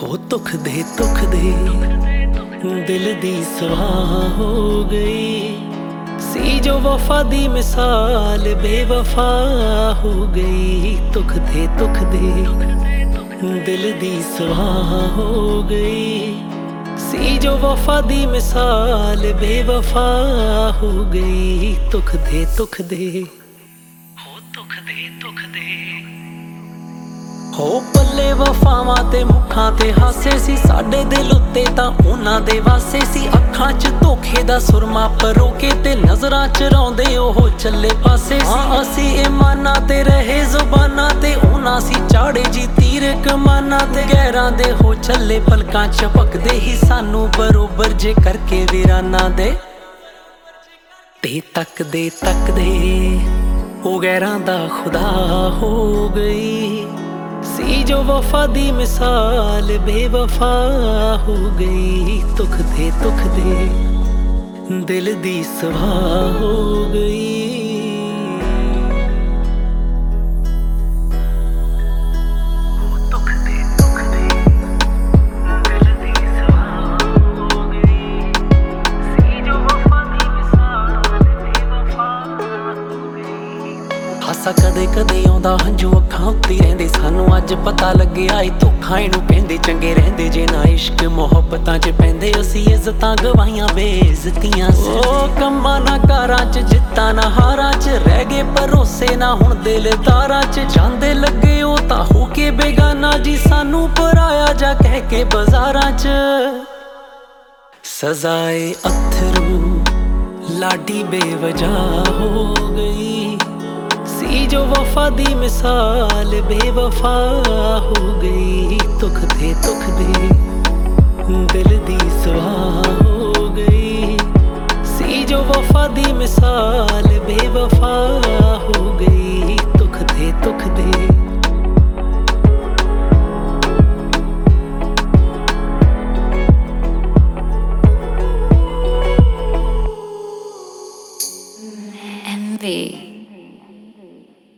ਉਹ ਦੁੱਖ ਦੇ ਦਿਲ ਦੀ ਸਵਾਹ ਹੋ ਗਈ ਸੀ ਜੋ ਵਫਾ ਦੀ ਮਿਸਾਲ ਬੇਵਫਾ ਹੋ ਗਈ। ਦੁੱਖ ਦੇ ਦਿਲ ਦੀ ਸਵਾਹ ਹੋ ਗਈ ਸੀ ਜੋ ਵਫਾ ਦੀ ਮਿਸਾਲ ਬੇਵਫਾ ਹੋ ਗਈ। ਦੁੱਖ ਦੇ ਹੋ ਪੱਲੇ ਵਫਾਵਾਂ ਤੇ ਮੁੱਖਾਂ ਤੇ ਹਾਸੇ ਸੀ, ਸਾਡੇ ਦਿਲ ਉੱਤੇ ਤਾਂ ਉਹਨਾਂ ਦੇ ਵਾਸੇ ਸੀ। ਅੱਖਾਂ 'ਚ ਧੋਖੇ ਦਾ ਸੁਰਮਾ ਪਰੋ ਕੇ ਤੇ ਨਜ਼ਰਾਂ 'ਚ ਰੌਂਦੇ ਉਹ ਚੱਲੇ ਪਾਸੇ ਸੀ। ਹਾਂ ਅਸੀਂ ਇਮਾਨਾਂ ਤੇ ਰਹੇ ਜ਼ੁਬਾਨਾਂ ਤੇ, ਉਹਨਾਂ ਸੀ ਚਾੜੇ ਜੀ ਤੀਰ ਕਮਾਨਾਂ ਤੇ। ਗੈਰਾਂ ਦੇ ਹੋ ਚੱਲੇ ਪਲਕਾਂ 'ਚ ਭਕਦੇ ਹੀ ਸਾਨੂੰ ਬਰੋਬਰ ਜੇ ਕਰਕੇ ਵੀਰਾਨਾਂ ਦੇ। ਤੇ ਤੱਕਦੇ ਉਹ ਗੈਰਾਂ ਦਾ ਖੁਦਾ ਹੋ ਗਈ ਸੀ ਜੋ ਵਫਾ ਦੀ ਮਿਸਾਲ ਬੇਵਫਾ ਹੋ ਗਈ। ਦੁੱਖ ਦੇ ਦਿਲ ਦੀ ਸਵਾਹ ਹੋ ਗਈ। ਹਾਸਾ ਕਦੇ ਆਉਂਦਾ ਹੰਝੂ ਅੱਖਾਂ ਉੱਤੇ ਰਹਿੰਦੇ, ਸਾਨੂੰ ਅੱਜ ਪਤਾ ਲੱਗਿਆ ਏ ਧੋਖਾ ਇਹਨੂੰ ਕਹਿੰਦੇ। ਚੰਗੇ ਰਹਿੰਦੇ ਜੇ ਨਾ ਇਸ਼ਕ ਮੁਹੱਬਤਾਂ 'ਚ ਪੈਂਦੇ, ਅਸੀਂ ਇੱਜ਼ਤਾਂ ਗਵਾਈਆਂ ਬੇਇੱਜ਼ਤੀਆਂ। ਉਹ ਕੰਮਾਂ ਨਾ ਕਾਰਾਂ 'ਚ ਜਿੱਤਾਂ ਨਾ ਹਾਰਾਂ 'ਚ ਰਹਿ ਗਏ ਭਰੋਸੇ ਨਾ ਹੁਣ ਦਿਲਦਾਰਾਂ 'ਚ। ਜਾਂਦੇ ਲੱਗੇ ਉਹ ਤਾਂ ਹੋ ਕੇ ਬੇਗਾਨਾ ਜੀ, ਸਾਨੂੰ ਪਰਾਇਆ ਜਾ ਕਹਿ ਕੇ ਬਾਜ਼ਾਰਾਂ 'ਚ। ਸਜ਼ਾਏ ਅਥਰੂ ਲਾਡੀ ਬੇਵਜ੍ਹਾ ਹੋ ਗਈ ਸੀ ਜੋ ਵਫਾ ਦੀ ਮਿਸਾਲ ਬੇਵਫਾ ਹੋ ਗਈ। ਦੁੱਖ ਦੇ ਦਿਲ ਦੀ ਸਵਾਹ ਹੋ ਗਈ ਸੀ ਜੋ ਵਫਾ ਦੀ ਮਿਸਾਲ ਬੇਵਫਾ